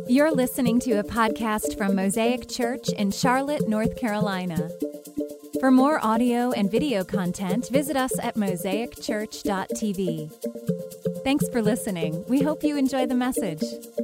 You're listening to a podcast from Mosaic Church in Charlotte, North Carolina. For more audio and video content, visit us at mosaicchurch.tv. Thanks for listening. We hope you enjoy the message.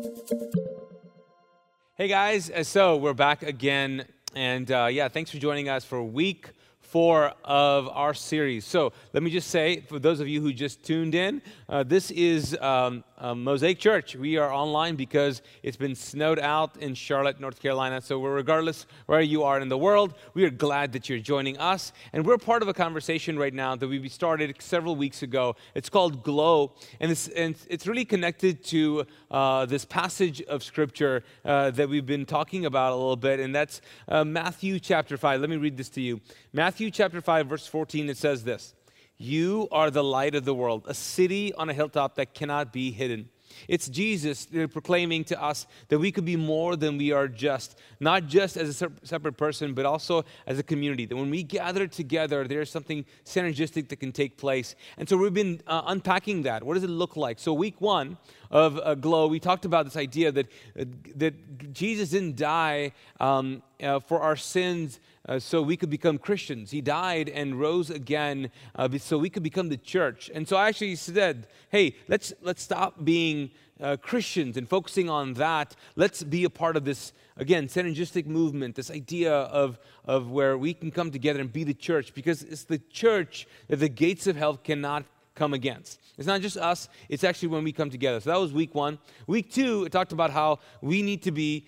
Hey guys, so we're back again, and thanks for joining us for week 4 of our series. So let me just say, for those of you who just tuned in, this is Mosaic Church. We are online because it's been snowed out in Charlotte, North Carolina. So regardless where you are in the world, we are glad that you're joining us. And we're part of a conversation right now that we started several weeks ago. It's called Glow, and it's really connected to this passage of Scripture that we've been talking about a little bit, and that's Matthew chapter 5. Let me read this to you. Matthew chapter 5, verse 14, it says this: "You are the light of the world, a city on a hilltop that cannot be hidden." It's Jesus proclaiming to us that we could be more than we are just, not just as a separate person, but also as a community. That when we gather together, there's something synergistic that can take place. And so we've been unpacking that. What does it look like? So week 1 of Glow, we talked about this idea that Jesus didn't die for our sins so we could become Christians. He died and rose again so we could become the church. And so I actually said, hey, let's stop being Christians and focusing on that. Let's be a part of this, again, synergistic movement, this idea of where we can come together and be the church, because it's the church that the gates of hell cannot come against. It's not just us, it's actually when we come together. So that was week 1. Week 2, it talked about how we need to be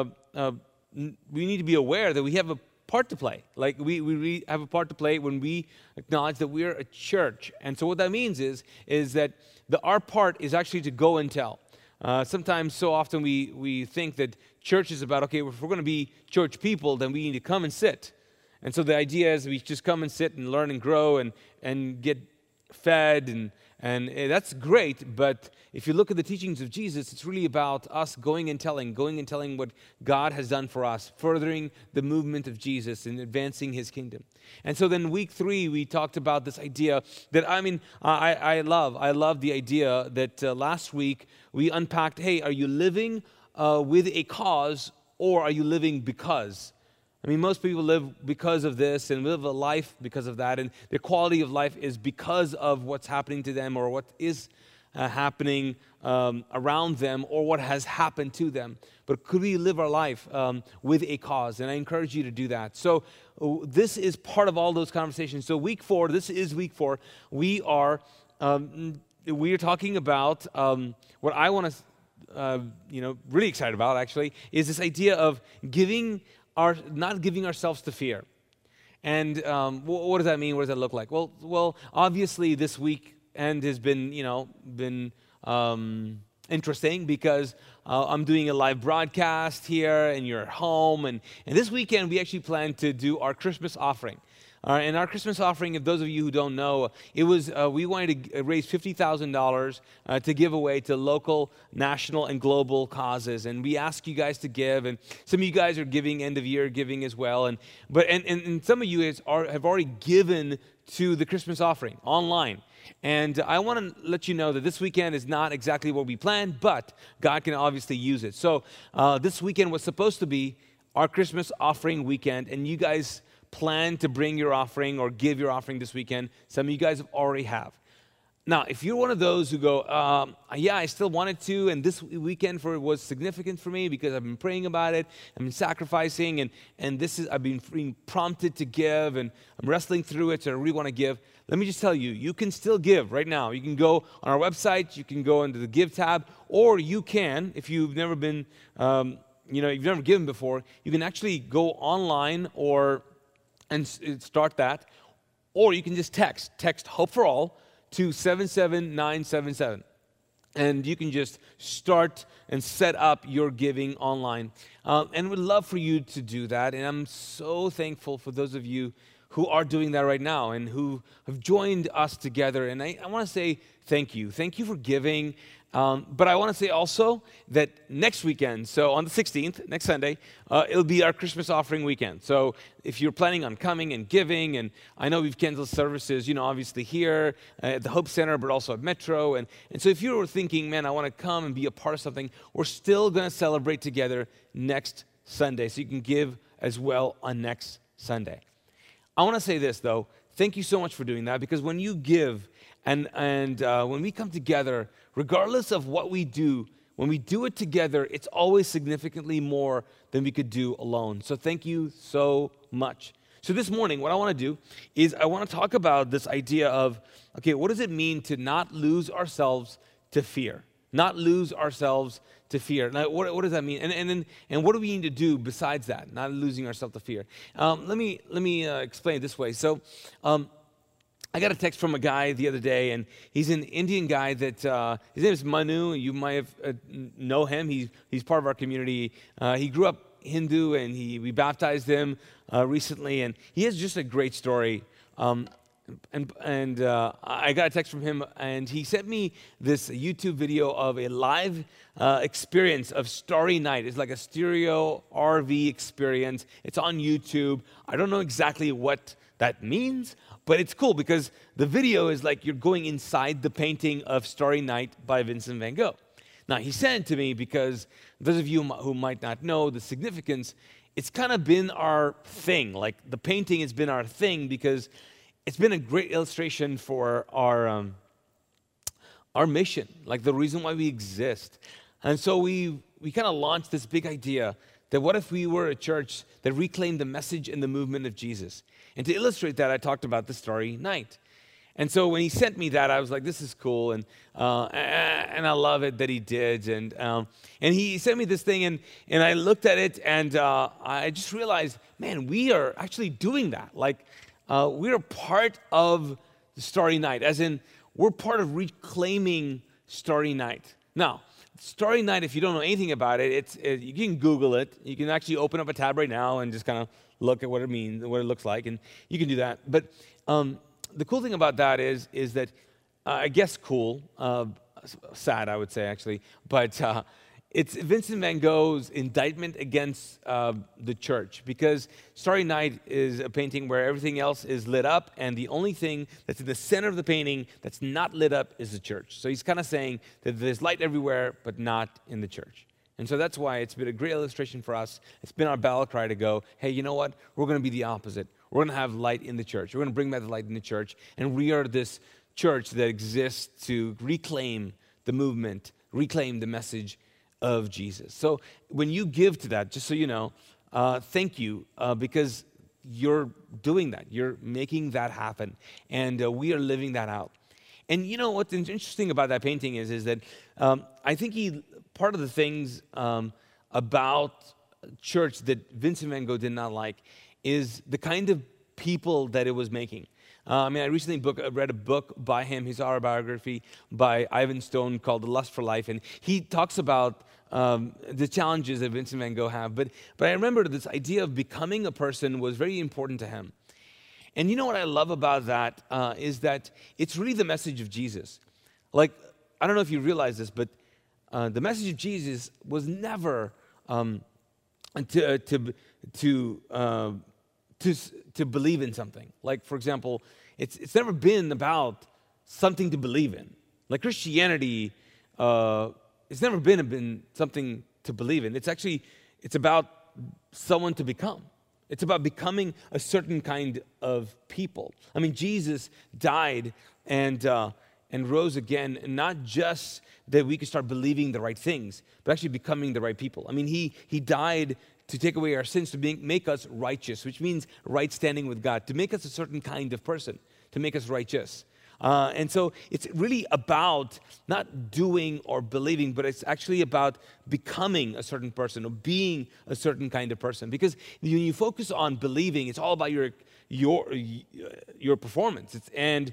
aware that we have a part to play. Like we have a part to play when we acknowledge that we're a church. And so what that means is that our part is actually to go and tell. Sometimes, so often we think that church is about, okay, if we're going to be church people, then we need to come and sit. And so the idea is we just come and sit and learn and grow and get fed, and that's great, but if you look at the teachings of Jesus, it's really about us going and telling what God has done for us, furthering the movement of Jesus and advancing His kingdom. And so then week 3, we talked about this idea that, I love the idea that last week we unpacked, hey, are you living with a cause, or are you living because? I mean, most people live because of this and live a life because of that, and their quality of life is because of what's happening to them or what is happening around them or what has happened to them. But could we live our life with a cause? And I encourage you to do that. So this is part of all those conversations. So week 4, this is week 4. We are talking about what I want to, really excited about actually, is this idea of not giving ourselves to fear. And what does that mean? What does that look like? Well, obviously this weekend has been interesting because I'm doing a live broadcast here, and you're at home. And this weekend we actually plan to do our Christmas offering. And our Christmas offering, if those of you who don't know, it was we wanted to raise $50,000 to give away to local, national, and global causes. And we ask you guys to give, and some of you guys are giving end of year giving as well. And some of you have already given to the Christmas offering online. And I want to let you know that this weekend is not exactly what we planned, but God can obviously use it. So this weekend was supposed to be our Christmas offering weekend, and you guys plan to bring your offering or give your offering this weekend. Some of you guys already have. Now, if you're one of those who go, I still wanted to, and this weekend was significant for me because I've been praying about it, I've been sacrificing, and I've been being prompted to give, and I'm wrestling through it, so I really want to give. Let me just tell you, you can still give right now. You can go on our website, you can go into the Give tab, or you can, if you've never been, you've never given before, you can actually go online and start that, or you can just text Hope for All to 77977, and you can just start and set up your giving online, and we'd love for you to do that. And I'm so thankful for those of you who are doing that right now and who have joined us together. And I want to say thank you. Thank you for giving. But I want to say also that next weekend, so on the 16th, next Sunday, it'll be our Christmas offering weekend. So if you're planning on coming and giving, and I know we've canceled services, obviously here at the Hope Center, but also at Metro. And so if you were thinking, man, I want to come and be a part of something, we're still going to celebrate together next Sunday. So you can give as well on next Sunday. I want to say this, though. Thank you so much for doing that, because when you give and when we come together, regardless of what we do, when we do it together, it's always significantly more than we could do alone. So thank you so much. So this morning, what I want to do is I want to talk about this idea of, okay, what does it mean to not lose ourselves to fear? Not lose ourselves to fear. Now, what does that mean? And what do we need to do besides that? Not losing ourselves to fear. Let me explain it this way. So, I got a text from a guy the other day, and he's an Indian guy that his name is Manu. You might have know him. He's part of our community. He grew up Hindu, and we baptized him recently, and he has just a great story. I got a text from him, and he sent me this YouTube video of a live experience of Starry Night. It's like a stereo RV experience. It's on YouTube. I don't know exactly what that means, but it's cool because the video is like you're going inside the painting of Starry Night by Vincent van Gogh. Now, he sent it to me because those of you who might not know the significance, it's kind of been our thing. Like the painting has been our thing because it's been a great illustration for our mission, like the reason why we exist. And so we kind of launched this big idea that what if we were a church that reclaimed the message and the movement of Jesus? And to illustrate that, I talked about the Starry Night. And so when he sent me that, I was like, this is cool, and I love it that he did. And he sent me this thing, and I looked at it, and I just realized, man, we are actually doing that. Like, we're part of the Starry Night, as in we're part of reclaiming Starry Night. Now, Starry Night, if you don't know anything about it, you can Google it. You can actually open up a tab right now and just kind of look at what it means, what it looks like, and you can do that. But the cool thing about that is that, I guess cool, sad I would say actually, but it's Vincent van Gogh's indictment against the church, because Starry Night is a painting where everything else is lit up, and the only thing that's in the center of the painting that's not lit up is the church. So he's kind of saying that there's light everywhere, but not in the church. And so that's why it's been a great illustration for us. It's been our battle cry to go, hey, you know what? We're going to be the opposite. We're going to have light in the church. We're going to bring back the light in the church, and we are this church that exists to reclaim the movement, reclaim the message of Jesus. So when you give to that, just so you know, thank you, because you're doing that. You're making that happen, and we are living that out. And you know what's interesting about that painting is that I think part of the things about church that Vincent van Gogh did not like is the kind of people that it was making. I recently read a book by him, his autobiography by Ivan Stone called The Lust for Life, and he talks about the challenges that Vincent van Gogh have. But I remember this idea of becoming a person was very important to him. And you know what I love about that is that it's really the message of Jesus. Like, I don't know if you realize this, but the message of Jesus was never to believe in something. Like, for example, it's never been about something to believe in. Like Christianity, it's never been something to believe in. It's about someone to become. It's about becoming a certain kind of people. I mean, Jesus died and rose again, not just that we could start believing the right things, but actually becoming the right people. I mean, he died to take away our sins, to make us righteous, which means right standing with God, to make us a certain kind of person, to make us righteous. And so it's really about not doing or believing, but it's actually about becoming a certain person or being a certain kind of person. Because when you focus on believing, it's all about your performance.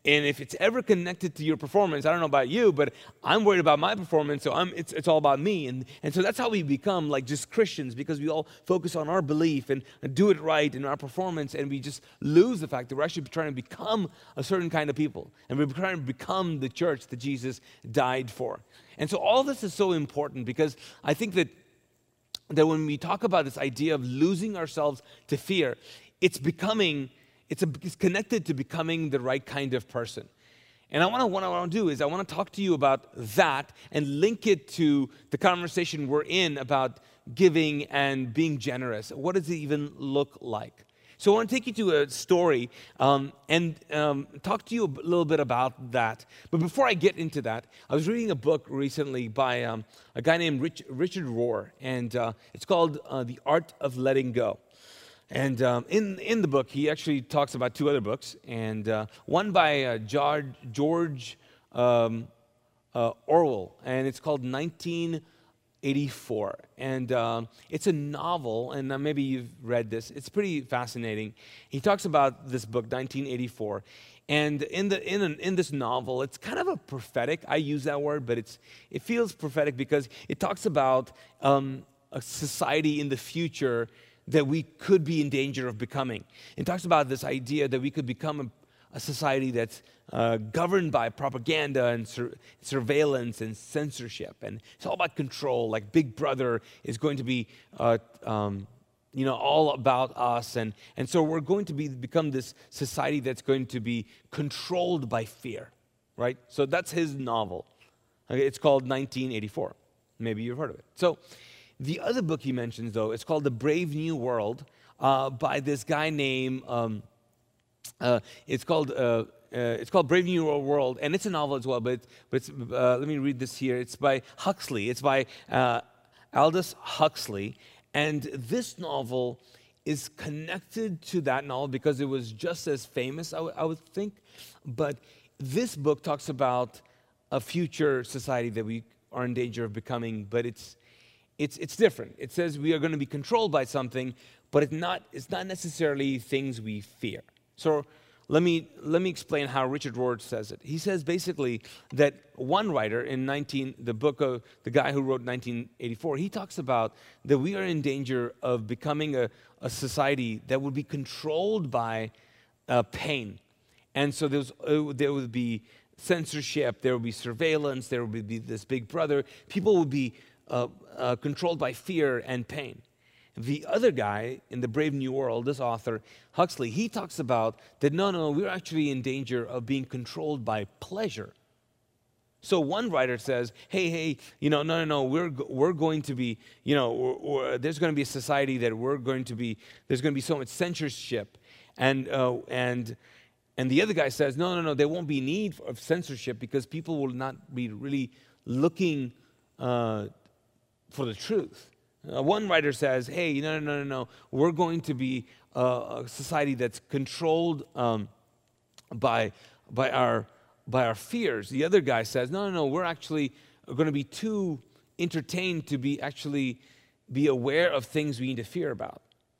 And if it's ever connected to your performance, I don't know about you, but I'm worried about my performance, so it's all about me. And so that's how we become like just Christians, because we all focus on our belief and do it right in our performance, and we just lose the fact that we're actually trying to become a certain kind of people. And we're trying to become the church that Jesus died for. And so all this is so important, because I think that when we talk about this idea of losing ourselves to fear, it's connected to becoming the right kind of person. And what I want to do is I want to talk to you about that and link it to the conversation we're in about giving and being generous. What does it even look like? So I want to take you to a story and talk to you a little bit about that. But before I get into that, I was reading a book recently by a guy named Richard Rohr, and it's called The Art of Letting Go. And in the book, he actually talks about two other books, and one by George Orwell, and it's called 1984. And it's a novel, and maybe you've read this. It's pretty fascinating. He talks about this book, 1984. And in this novel, it's kind of a prophetic. I use that word, but it feels prophetic because it talks about a society in the future that we could be in danger of becoming. It talks about this idea that we could become a society that's governed by propaganda and surveillance and censorship. And it's all about control, like Big Brother is going to be all about us. And so we're going to become this society that's going to be controlled by fear, right? So that's his novel. Okay, it's called 1984. Maybe you've heard of it. So the other book he mentions, though, it's called The Brave New World by this guy named, it's called Brave New World, and it's a novel as well, but it's, let me read this here. It's by Huxley. It's by Aldous Huxley, and this novel is connected to that novel because it was just as famous, I would think, but this book talks about a future society that we are in danger of becoming, but it's different. It says we are going to be controlled by something, but it's not necessarily things we fear. So let me explain how Richard Rohr says it. He says basically that one writer in the book of the guy who wrote 1984, he talks about that we are in danger of becoming a society that would be controlled by pain. And so there would be censorship, there would be surveillance, there would be this Big Brother. People would be controlled by fear and pain. The other guy in The Brave New World, this author, Huxley, he talks about that no, we're actually in danger of being controlled by pleasure. So one writer says, hey, no, we're going to be, there's going to be a society that there's going to be so much censorship. And the other guy says, no, there won't be need of censorship because people will not be really looking for the truth. One writer says, hey, no, we're going to be a society that's controlled by our fears. The other guy says, no, we're actually going to be too entertained to be aware of things we need to fear about.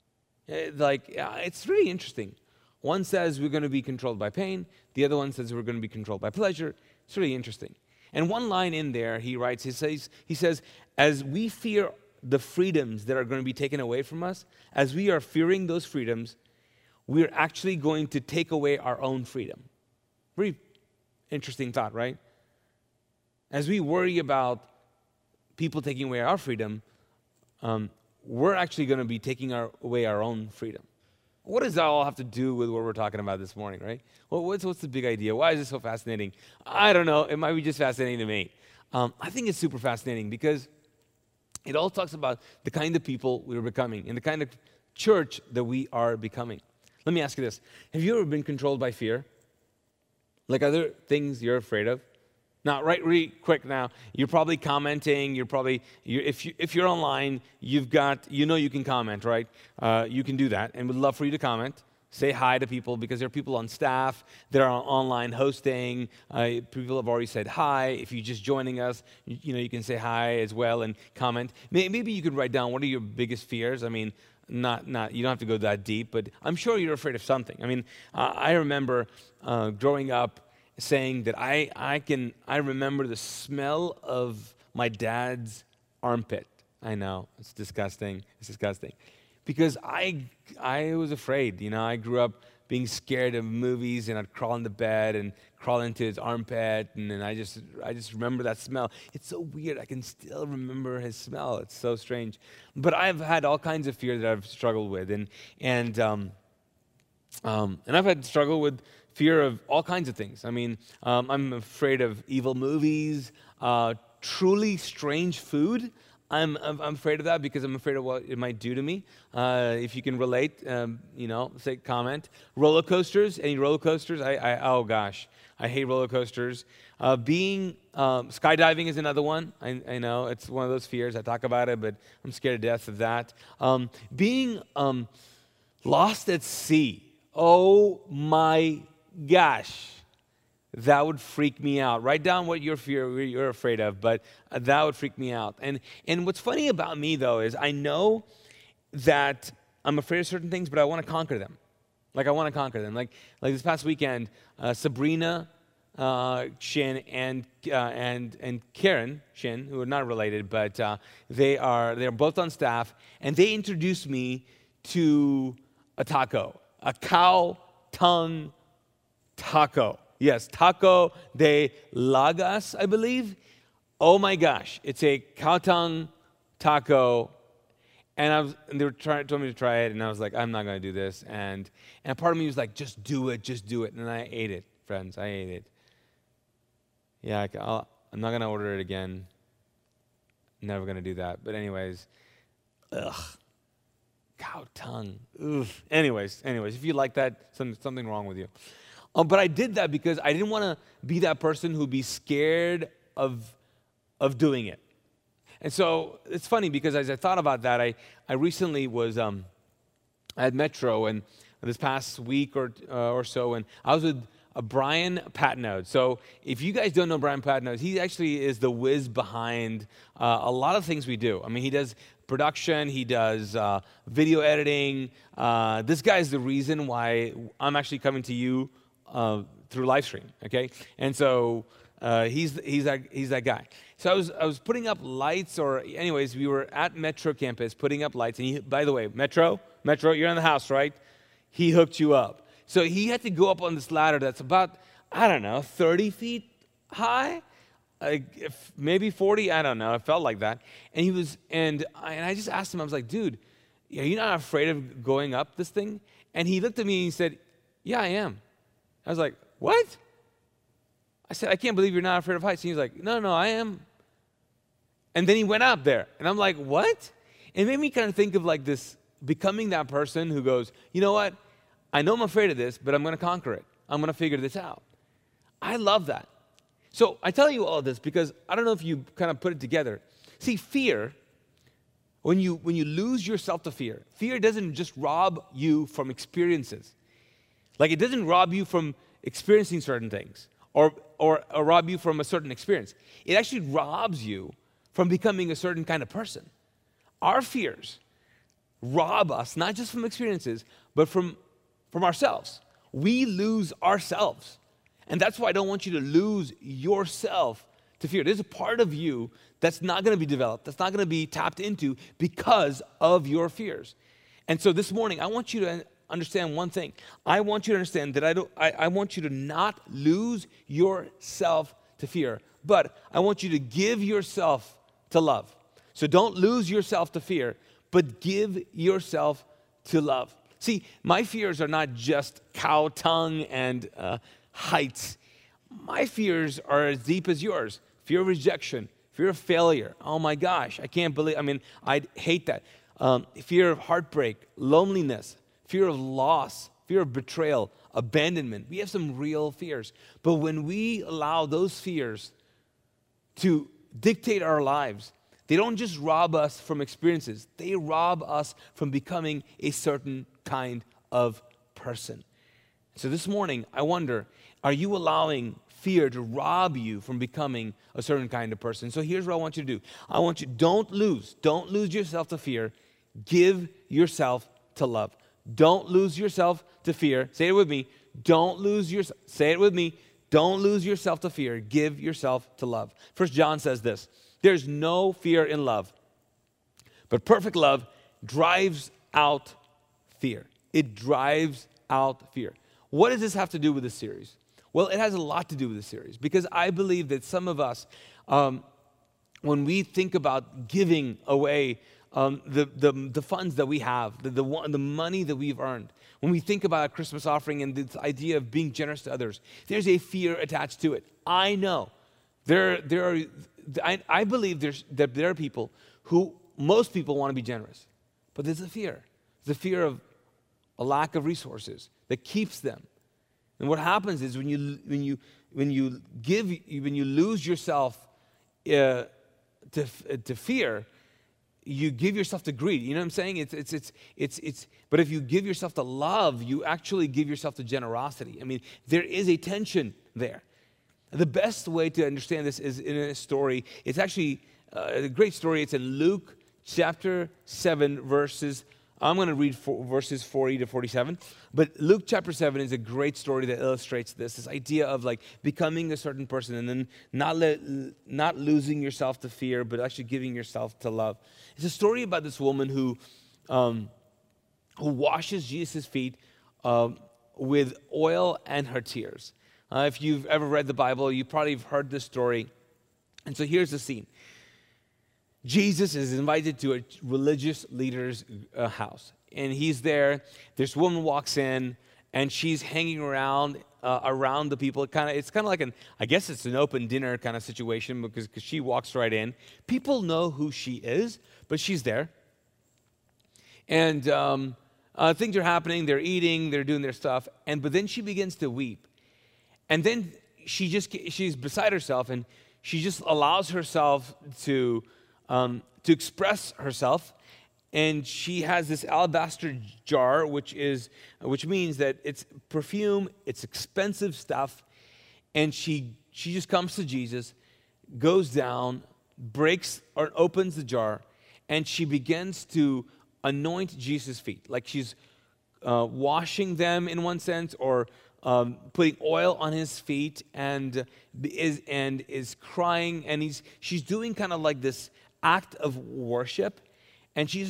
It's really interesting. One says we're going to be controlled by pain. The other one says we're going to be controlled by pleasure. It's really interesting. And one line in there, he writes, he says, as we fear the freedoms that are going to be taken away from us, as we are fearing those freedoms, we're actually going to take away our own freedom. Very interesting thought, right? As we worry about people taking away our freedom, we're actually going to be taking away our own freedom. What does that all have to do with what we're talking about this morning, right? Well, what's the big idea? Why is it so fascinating? I don't know. It might be just fascinating to me. I think it's super fascinating because it all talks about the kind of people we're becoming and the kind of church that we are becoming. Let me ask you this. Have you ever been controlled by fear? Like other things you're afraid of? Now, really quick now, you're probably commenting, if you're online, you can comment, right? You can do that, and we'd love for you to comment. Say hi to people because there are people on staff that are online hosting. People have already said hi. If you're just joining us, you can say hi as well and comment. Maybe you could write down what are your biggest fears. I mean, not you don't have to go that deep, but I'm sure you're afraid of something. I mean, I remember growing up saying that I remember the smell of my dad's armpit. I know, it's disgusting. It's disgusting. Because I was afraid, I grew up being scared of movies, and I'd crawl into bed and crawl into his armpit, and then I just remember that smell. It's so weird. I can still remember his smell. It's so strange. But I've had all kinds of fear that I've struggled with, and I've had to struggle with fear of all kinds of things. I mean, I'm afraid of evil movies, truly strange food. I'm afraid of that because I'm afraid of what it might do to me. If you can relate, say comment. Roller coasters, any roller coasters? Oh gosh, I hate roller coasters. Skydiving is another one. I know it's one of those fears. I talk about it, but I'm scared to death of that. Being lost at sea. Oh my gosh. That would freak me out. Write down what you're afraid of, but that would freak me out. And what's funny about me, though, is I know that I'm afraid of certain things, but I want to conquer them. Like, I want to conquer them. Like this past weekend, Sabrina Shin and Karen Shin, who are not related, but they're both on staff, and they introduced me to a taco, a cow tongue taco. Yes, taco de Lagas, I believe. Oh my gosh, it's a cow tongue taco, and they told me to try it, and I was like, I'm not going to do this, and part of me was like, just do it, and I ate it, friends, I ate it. Yeah, I'm not going to order it again. Never going to do that, but anyways, cow tongue, ugh. Anyways, if you like that, something wrong with you. But I did that because I didn't want to be that person who'd be scared of doing it. And so it's funny because as I thought about that, I recently was at Metro, and this past week or so, and I was with Brian Patnode. So if you guys don't know Brian Patnode, he actually is the whiz behind a lot of things we do. I mean, he does production, he does video editing. This guy is the reason why I'm actually coming to you through live stream, okay? And so he's that guy. So I was putting up lights, or anyways, we were at Metro campus putting up lights. And by the way, Metro, you're in the house, right? He hooked you up. So he had to go up on this ladder that's about, 30 feet high, maybe 40. I don't know. It felt like that. And I just asked him. I was like, dude, are you not afraid of going up this thing? And he looked at me and he said, yeah, I am. I was like, what? I said, I can't believe you're not afraid of heights. And he was like, no, I am. And then he went up there. And I'm like, what? It made me kind of think of like this, becoming that person who goes, you know what? I know I'm afraid of this, but I'm going to conquer it. I'm going to figure this out. I love that. So I tell you all this because I don't know if you kind of put it together. See, fear, when you lose yourself to fear doesn't just rob you from experiences. Like, it doesn't rob you from experiencing certain things or rob you from a certain experience. It actually robs you from becoming a certain kind of person. Our fears rob us not just from experiences, but from ourselves. We lose ourselves. And that's why I don't want you to lose yourself to fear. There's a part of you that's not going to be developed, that's not going to be tapped into because of your fears. And so this morning, I want you to understand one thing. I want you to understand that I want you to not lose yourself to fear, but I want you to give yourself to love. So don't lose yourself to fear, but give yourself to love. See, my fears are not just cow tongue and heights. My fears are as deep as yours. Fear of rejection, fear of failure. Oh my gosh, I hate that. Fear of heartbreak, loneliness, fear of loss, fear of betrayal, abandonment. We have some real fears. But when we allow those fears to dictate our lives, they don't just rob us from experiences. They rob us from becoming a certain kind of person. So this morning, I wonder, are you allowing fear to rob you from becoming a certain kind of person? So here's what I want you to do. Don't lose yourself to fear. Give yourself to love. Don't lose yourself to fear. Say it with me. Say it with me. don't lose yourself to fear. Give yourself to love. 1 John says this, there's no fear in love, but perfect love drives out fear. It drives out fear. What does this have to do with this series? Well, it has a lot to do with this series because I believe that some of us, when we think about giving away the funds that we have, the money that we've earned, when we think about a Christmas offering and this idea of being generous to others, there's a fear attached to it. I know I believe that there are people who, most people want to be generous, but there's a fear. There's a fear of a lack of resources that keeps them. And what happens is when you lose yourself to fear, you give yourself to greed. You know what I'm saying? But if you give yourself to love, you actually give yourself to generosity. I mean, there is a tension there. The best way to understand this is in a story. It's actually a great story. It's in Luke chapter 7, I'm going to read verses 40 to 47. But Luke chapter 7 is a great story that illustrates this idea of like becoming a certain person and then not losing yourself to fear, but actually giving yourself to love. It's a story about this woman who washes Jesus' feet with oil and her tears. If you've ever read the Bible, you probably have heard this story. And so here's the scene. Jesus is invited to a religious leader's house, and he's there. This woman walks in, and she's hanging around the people. It's kind of like I guess it's an open dinner kind of situation because she walks right in. People know who she is, but she's there, and things are happening. They're eating, they're doing their stuff, but then she begins to weep, and then she's beside herself, and she just allows herself to express herself, and she has this alabaster jar, which means that it's perfume, it's expensive stuff, and she just comes to Jesus, goes down, breaks or opens the jar, and she begins to anoint Jesus' feet, like she's washing them in one sense, or putting oil on his feet, and is crying, and she's doing kind of like this act of worship, and she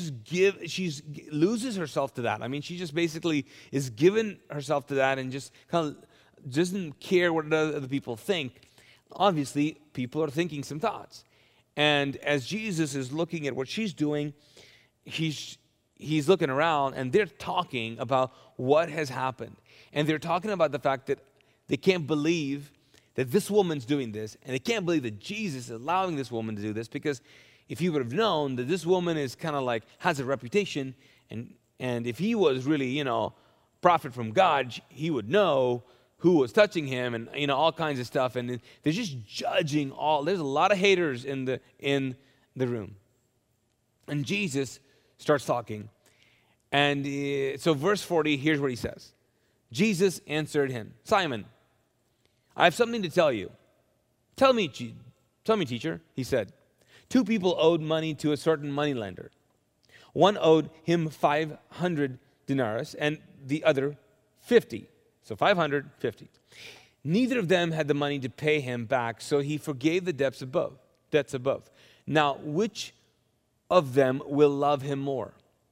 loses herself to that. I mean, she just basically is giving herself to that and just kind of doesn't care what other people think. Obviously, people are thinking some thoughts. And as Jesus is looking at what she's doing, he's looking around, and they're talking about what has happened. And they're talking about the fact that they can't believe that this woman's doing this, and they can't believe that Jesus is allowing this woman to do this, because if he would have known that this woman is kind of like has a reputation, and if he was really, prophet from God, he would know who was touching him, and all kinds of stuff. And they're just judging there's a lot of haters in the room. And Jesus starts talking. And so verse 40, here's what he says. Jesus answered him, Simon, I have something to tell you. Tell me, teacher, he said. 2 people owed money to a certain moneylender. One owed him 500 denarii and the other 50. So 550. Neither of them had the money to pay him back, so he forgave the debts above. Now, which of them will love him more?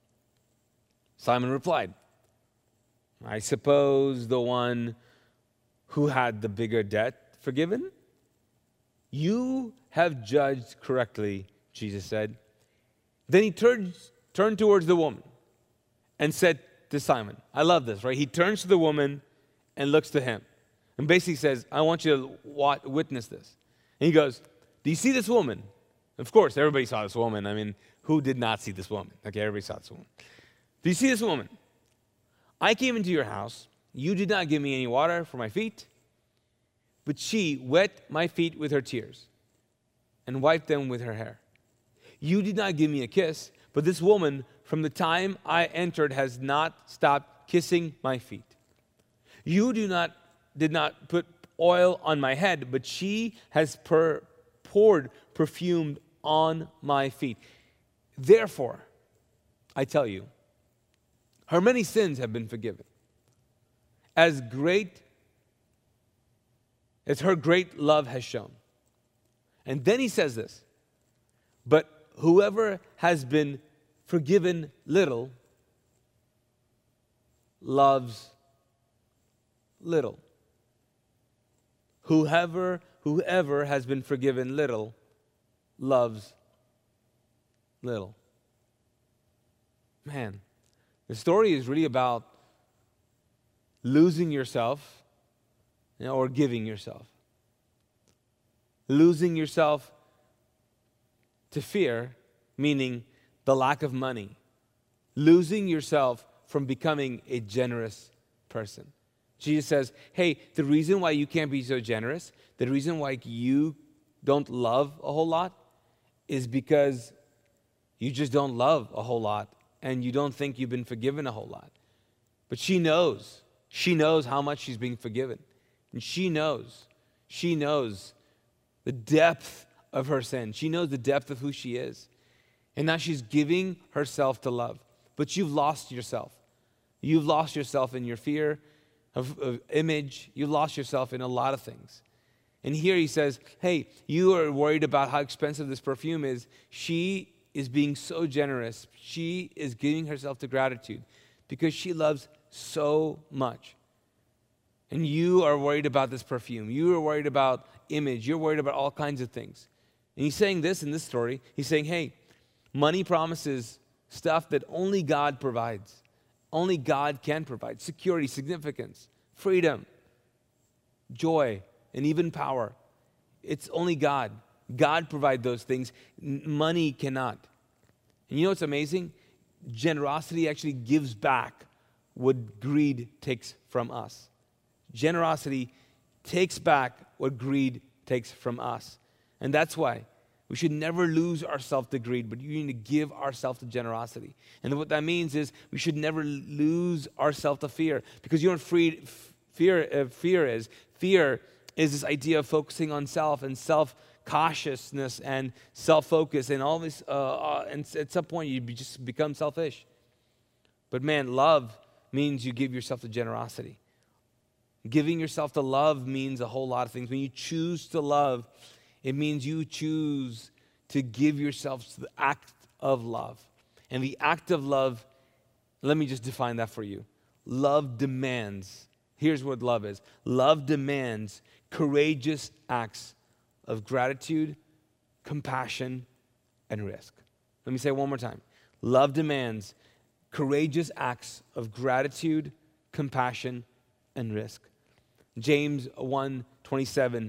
Simon replied, I suppose the one who had the bigger debt forgiven. You have judged correctly, Jesus said. Then he turned towards the woman and said to Simon, I love this, right? He turns to the woman and looks to him and basically says, I want you to witness this. And he goes, do you see this woman? Of course, everybody saw this woman. I mean, who did not see this woman? Okay, everybody saw this woman. Do you see this woman? I came into your house. You did not give me any water for my feet, but she wet my feet with her tears and wiped them with her hair. You did not give me a kiss, but this woman, from the time I entered, has not stopped kissing my feet. You did not put oil on my head, but she has poured perfume on my feet. Therefore, I tell you, her many sins have been forgiven. As great It's her great love has shown. And then he says this, but whoever has been forgiven little loves little. Whoever has been forgiven little loves little. Man, the story is really about losing yourself, or giving yourself. Losing yourself to fear, meaning the lack of money. Losing yourself from becoming a generous person. Jesus says, hey, the reason why you can't be so generous, the reason why you don't love a whole lot is because you just don't love a whole lot and you don't think you've been forgiven a whole lot. But she knows how much she's being forgiven. And she knows the depth of her sin. She knows the depth of who she is. And now she's giving herself to love. But you've lost yourself. You've lost yourself in your fear of image. You've lost yourself in a lot of things. And here he says, hey, you are worried about how expensive this perfume is. She is being so generous. She is giving herself to gratitude because she loves so much. And you are worried about this perfume. You are worried about image. You're worried about all kinds of things. And he's saying this in this story. He's saying, hey, money promises stuff that only God provides. Only God can provide. Security, significance, freedom, joy, and even power. It's only God. God provides those things. Money cannot. And you know what's amazing? Generosity actually gives back what greed takes from us. Generosity takes back what greed takes from us. And that's why we should never lose ourselves to greed, but you need to give ourselves to generosity. And what that means is we should never lose ourselves to fear. Because you know what fear is? Fear is this idea of focusing on self and self-cautiousness and self-focus and all this. And at some point, you just become selfish. But man, love means you give yourself to generosity. Giving yourself to love means a whole lot of things. When you choose to love, it means you choose to give yourself to the act of love. And the act of love, let me just define that for you. Love demands, here's what love is. Love demands courageous acts of gratitude, compassion, and risk. Let me say it one more time. Love demands courageous acts of gratitude, compassion, and risk. James 1:27.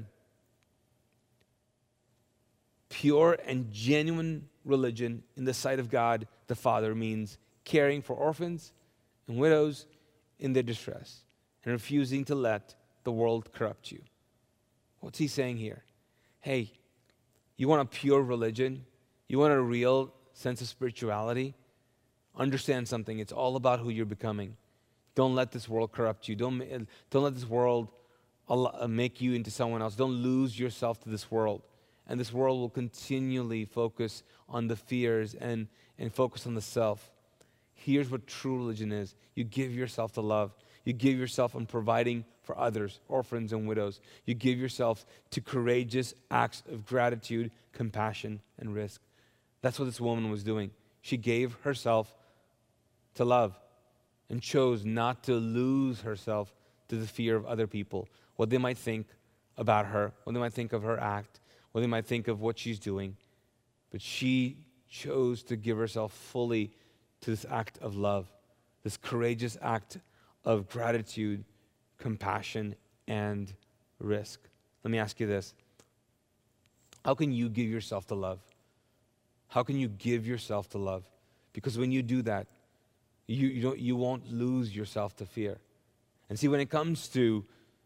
Pure and genuine religion in the sight of God the Father means caring for orphans and widows in their distress and refusing to let the world corrupt you. What's he saying here? Hey, you want a pure religion? You want a real sense of spirituality? Understand something. It's all about who you're becoming. Don't let this world corrupt you. Don't let this world make you into someone else. Don't lose yourself to this world. And this world will continually focus on the fears and focus on the self. Here's what true religion is. You give yourself to love. You give yourself on providing for others, orphans and widows. You give yourself to courageous acts of gratitude, compassion, and risk. That's what this woman was doing. She gave herself to love and chose not to lose herself to the fear of other people, what they might think about her, what they might think of her act, what they might think of what she's doing. But she chose to give herself fully to this act of love, this courageous act of gratitude, compassion, and risk. Let me ask you this. How can you give yourself to love? How can you give yourself to love? Because when you do that, you won't lose yourself to fear. And see, when it comes to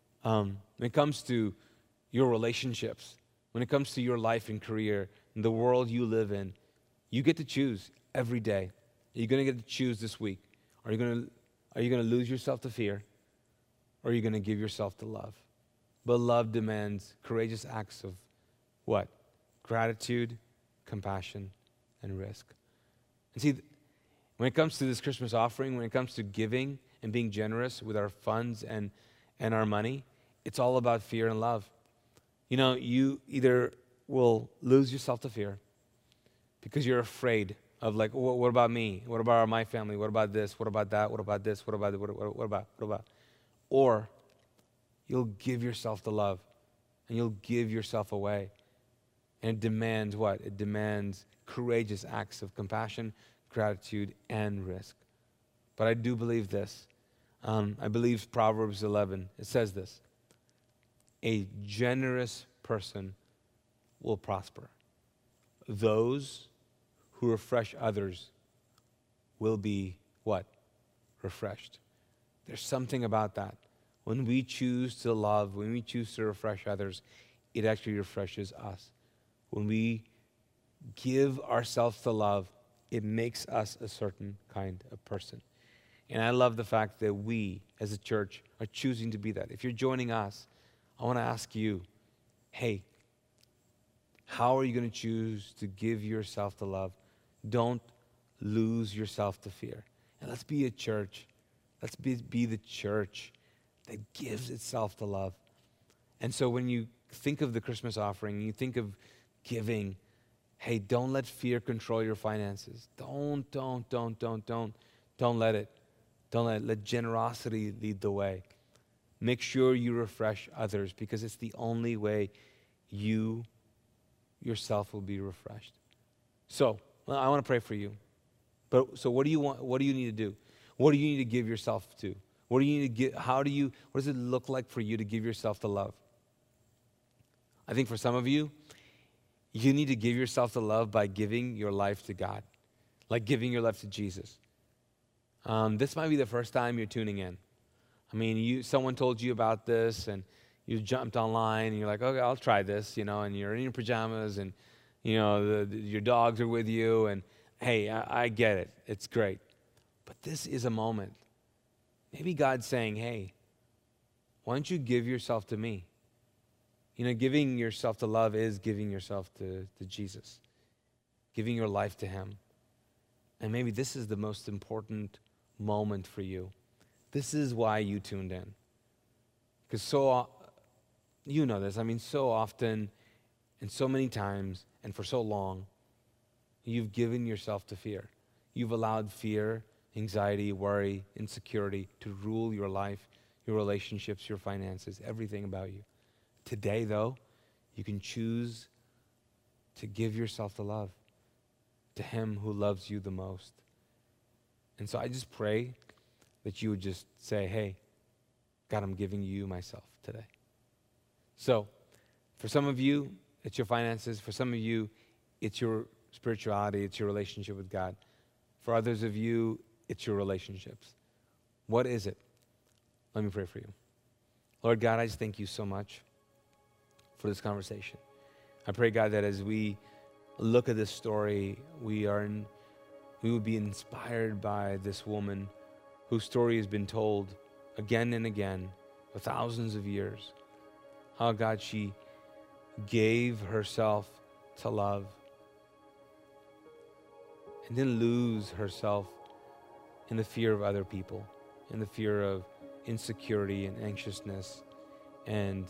your relationships, when it comes to your life and career, and the world you live in, you get to choose every day. You're going to get to choose this week. Are you going to lose yourself to fear, or are you going to give yourself to love? But love demands courageous acts of what? Gratitude, compassion, and risk. And see, when it comes to this Christmas offering, when it comes to giving and being generous with our funds and our money, it's all about fear and love. You either will lose yourself to fear because you're afraid of like, what about me? What about my family? What about this? What about that? What about this? What about, what about? Or you'll give yourself to love and you'll give yourself away. And it demands what? It demands courageous acts of compassion, gratitude, and risk. But I do believe this. I believe Proverbs 11, it says this: a generous person will prosper. Those who refresh others will be what? Refreshed. There's something about that. When we choose to love, when we choose to refresh others, it actually refreshes us. When we give ourselves to love, it makes us a certain kind of person. And I love the fact that we, as a church, are choosing to be that. If you're joining us, I want to ask you, hey, how are you going to choose to give yourself to love? Don't lose yourself to fear. And let's be a church. Let's be the church that gives itself to love. And so when you think of the Christmas offering, you think of giving, hey, don't let fear control your finances. Don't let it. Let generosity lead the way. Make sure you refresh others because it's the only way you yourself will be refreshed. So, I want to pray for you. So what do you want? What do you need to do? What do you need to give yourself to? What do you need to give? What does it look like for you to give yourself to love? I think for some of you, you need to give yourself to love by giving your life to God, like giving your life to Jesus. This might be the first time you're tuning in. I mean, someone told you about this, and you jumped online, and you're like, okay, I'll try this, and you're in your pajamas, and, your dogs are with you, and, hey, I get it. It's great. But this is a moment. Maybe God's saying, hey, why don't you give yourself to me? Giving yourself to love is giving yourself to Jesus, giving your life to Him. And maybe this is the most important moment for you. This is why you tuned in. Because you know this, so often and so many times and for so long, you've given yourself to fear. You've allowed fear, anxiety, worry, insecurity to rule your life, your relationships, your finances, everything about you. Today, though, you can choose to give yourself to love, to Him who loves you the most. And so I just pray that you would just say, hey, God, I'm giving you myself today. So for some of you, it's your finances. For some of you, it's your spirituality. It's your relationship with God. For others of you, it's your relationships. What is it? Let me pray for you. Lord God, I just thank you so much for this conversation. I pray, God, that as we look at this story, we would be inspired by this woman whose story has been told again and again for thousands of years. How, God, she gave herself to love and didn't lose herself in the fear of other people, in the fear of insecurity and anxiousness, and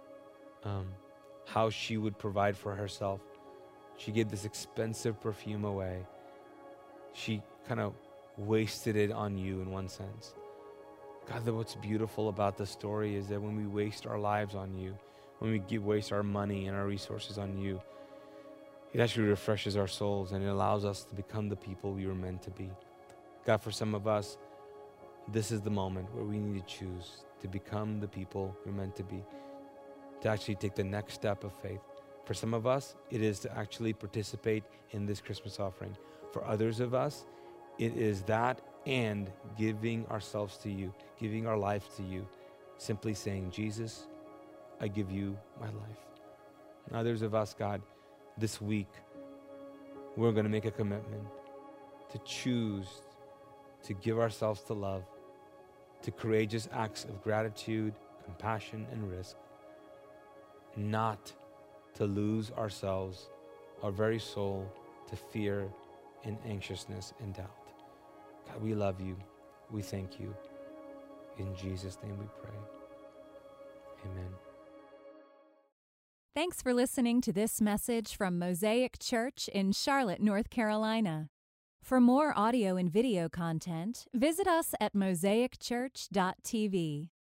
how she would provide for herself. She gave this expensive perfume away. She kind of wasted it on you in one sense. God, what's beautiful about the story is that when we waste our lives on you, when we waste our money and our resources on you, it actually refreshes our souls and it allows us to become the people we were meant to be. God, for some of us, this is the moment where we need to choose to become the people we're meant to be, to actually take the next step of faith. For some of us, it is to actually participate in this Christmas offering. For others of us, it is that and giving ourselves to you, giving our life to you, simply saying, Jesus, I give you my life. And others of us, God, this week, we're going to make a commitment to choose to give ourselves to love, to courageous acts of gratitude, compassion, and risk, not to lose ourselves, our very soul, to fear and anxiousness and doubt. God, we love you. We thank you. In Jesus' name we pray. Amen. Thanks for listening to this message from Mosaic Church in Charlotte, North Carolina. For more audio and video content, visit us at mosaicchurch.tv.